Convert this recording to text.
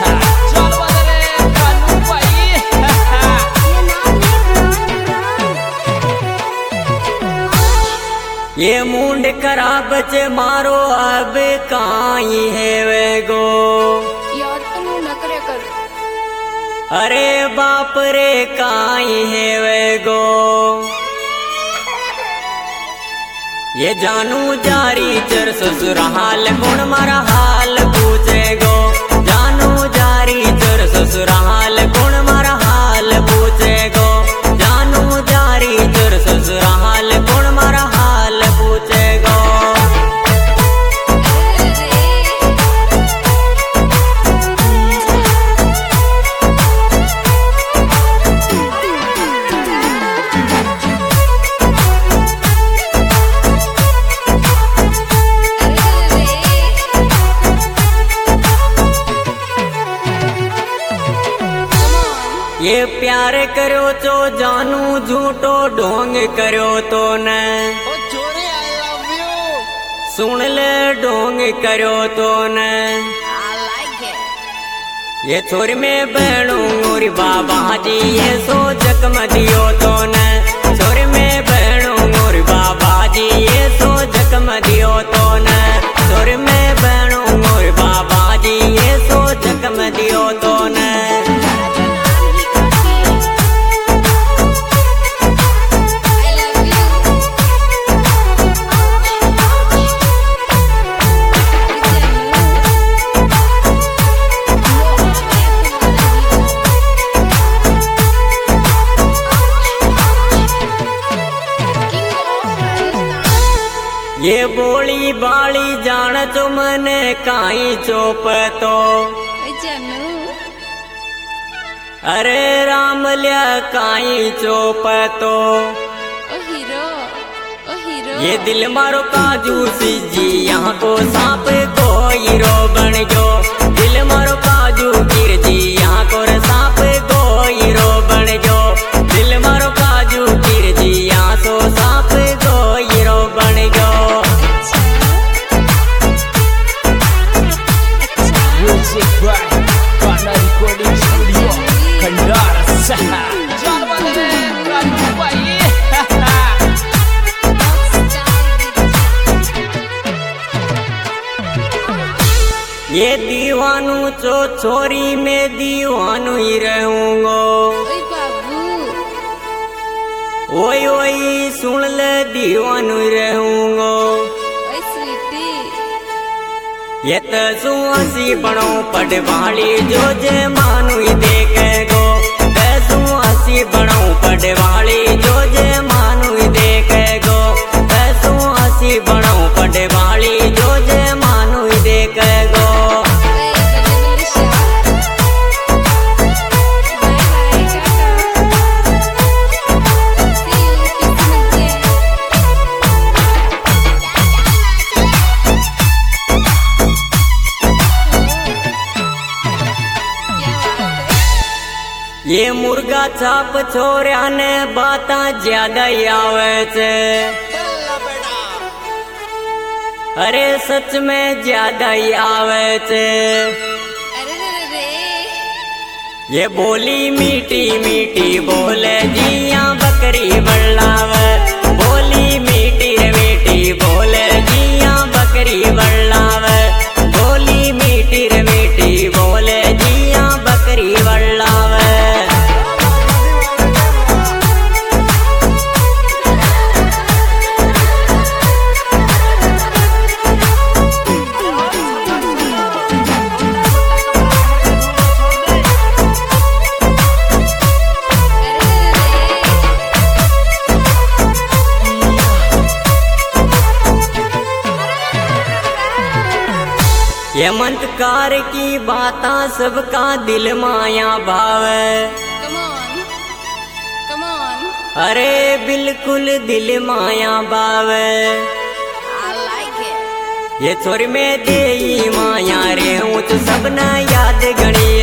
चल बदरे कानू भाई। ये मुंड खराब चे मारो अब काई है वे गो यार तू न करे कर। अरे बाप रे काई है वे गो ये जानू जारी चर ससुराल कौन मारा हाल पूछे गो जानू जारी चर ससुराल कौन मारा हाल पूछे गो जानू जारी चर ससुराल कौन मारा हाल पूछे गो ये प्यार करो तो जानू झूठो ढोंग करो तो न ओ छोरे आई लव यू। सुन ले ढोंग करो तो न I like it. ये छोरी में बहनू मोरी बाबा जी ये सो जख्म दियो तो न छोरी में बहनू मोरी बाबा जी ये सो जख्म दियो तो न छोरी में बहनू मोरी बाबा जी ये सो जख्म दियो तो न ये बोली बाली जान चो मने काई चोप तो जानू अरे राम लिया काई चोप तो ओ हीरो ये दिल मारो काजू सीजी यहाँ को सांप को हीरो बन गयो दिल मारो काजू गिर जी यहाँ को सांप को हीरो बन गयो दिल मारो काजू गिर जी यहाँ सो सांप को हीरो बन गयो music by Kana recording studio Khandara चल बदरे कानू भाई। ये दीवानू चो छोरी में दीवानू ही रहूंगो ओए बाबू ओई ओई सुन ले दीवानू ही रहूंगो ओए स्वीटी ये तसु हसी बनो पट वाली जो जे मानू ही देखे गो तसु हसी बनो पट वाली जो जे मानू ही देखे गो तसु हसी बनो पट वाली जो जे मानू ही देखे गो ये मुर्गा छाप छोरिया ने बाता ज्यादा ही आवे छे अरे सच में ज्यादा ही आवे छे ये बोली मीठी मीठी बोले जिया बकरी बल्लावे बोली मीठी मीठी बोले जिया बकरी बल्लावे बोली मीठी मीठी बोले जिया बकरी बल्लावे हेमंतकार की बाता सबका दिल माया भावे Come on. अरे बिल्कुल दिल माया भावे I like it. ये छोरी में दे माया रे हूँ तो सबना याद गणी